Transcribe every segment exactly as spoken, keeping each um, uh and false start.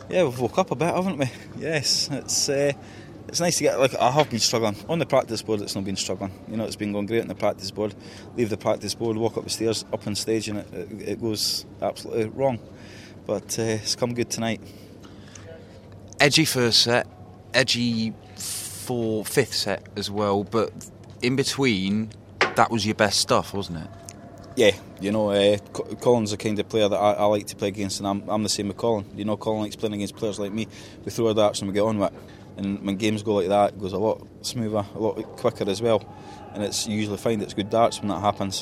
Yeah, we've woke up a bit, haven't we? Yes, it's uh, it's nice to get. Like, I have been struggling on the practice board. It's not been struggling. You know, it's been going great on the practice board. Leave the practice board, walk up the stairs, up on stage, and it, it, it goes absolutely wrong. But uh, it's come good tonight. Edgy first set, edgy for fifth set as well. But in between, that was your best stuff, wasn't it? Yeah, you know, uh, Colin's the kind of player that I, I like to play against, and I'm, I'm the same with Colin. You know, Colin likes playing against players like me. We throw our darts and we get on with it. And when games go like that, it goes a lot smoother, a lot quicker as well. And it's you usually find it's good darts when that happens.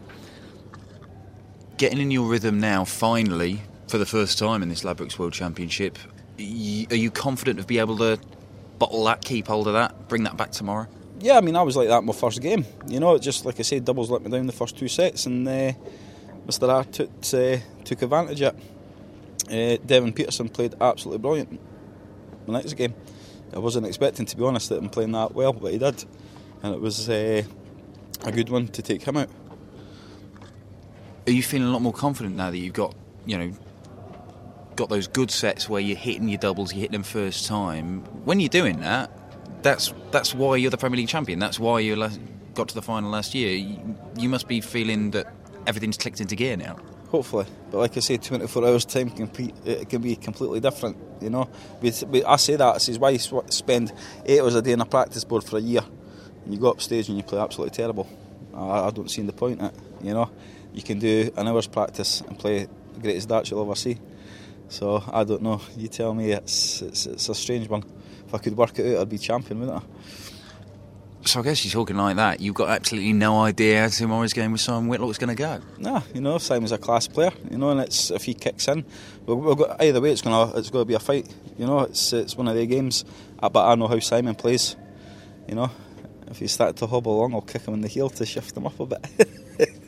Getting in your rhythm now, finally, for the first time in this Ladbrokes World Championship, are you confident of being able to bottle that, keep hold of that, bring that back tomorrow? Yeah, I mean, I was like that in my first game. You know, just like I said, doubles let me down the first two sets, and uh, Mister R took, uh, took advantage of it. Uh, Devin Peterson played absolutely brilliant the next game. I wasn't expecting, to be honest, that him playing that well, but he did. And it was uh, a good one to take him out. Are you feeling a lot more confident now that you've got, you know, got those good sets where you're hitting your doubles, you're hitting them first time? When you're doing that, That's that's why you're the Premier League champion. That's why you got to the final last year. You, you must be feeling that everything's clicked into gear now. Hopefully, but like I say, twenty-four hours time can be, it can be completely different. You know, we, we, I say that. I says, why spend eight hours a day on a practice board for a year, and you go up stage and you play absolutely terrible? I, I don't see the point in it. You know, you can do an hour's practice and play the greatest darts you'll ever see. So I don't know. You tell me. It's it's, it's a strange one. If I could work it out, I'd be champion, wouldn't I? So I guess you're talking like that. You've got absolutely no idea how tomorrow's game with Simon Whitlock's going to go. Nah, you know, Simon's a class player. You know, and it's if he kicks in, we'll, we'll go, either way, it's going to it's going to be a fight. You know, it's it's one of their games. But I know how Simon plays. You know, if he started to hobble along, I'll kick him in the heel to shift him up a bit.